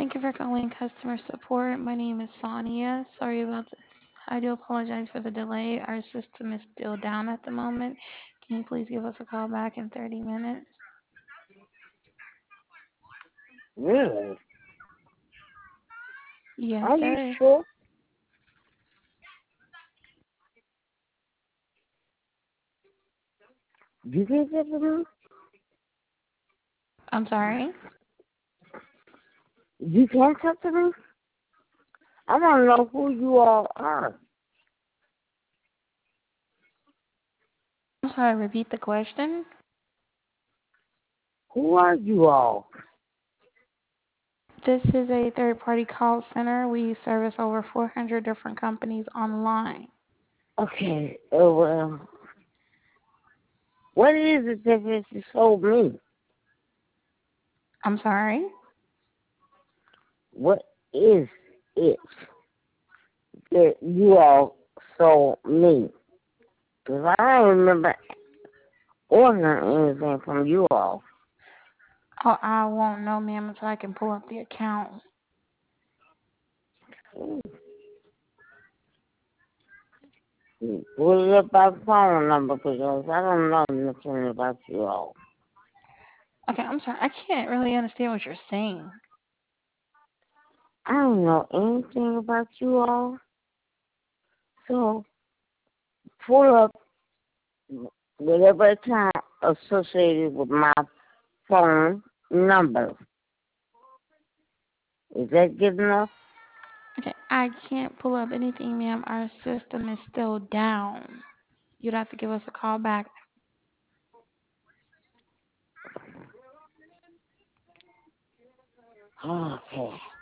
Thank you for calling customer support. My name is Sonia. Sorry about this. I do apologize for the delay. Our system is still down at the moment. Can you please give us a call back in 30 minutes? Really? Yes, Are you sir. sure? You can't talk to me? I'm sorry. You can't talk to me? I want to know who you all are. I'm sorry, repeat the question. Who are you all? This is a third party call center. We service over 400 different companies online. Okay, well, what is it that you told me? I'm sorry. What is it that you all sold me? Because I don't remember ordering anything from you all. Oh, I won't know, ma'am, until I can pull up the account. Pull it up by phone number because I don't know nothing about you all. Okay, I'm sorry. I can't really understand what you're saying. I don't know anything about you all. So pull up whatever account associated with my phone number. Is that good enough? Okay, I can't pull up anything, ma'am. Our system is still down. You'd have to give us a call back. Okay.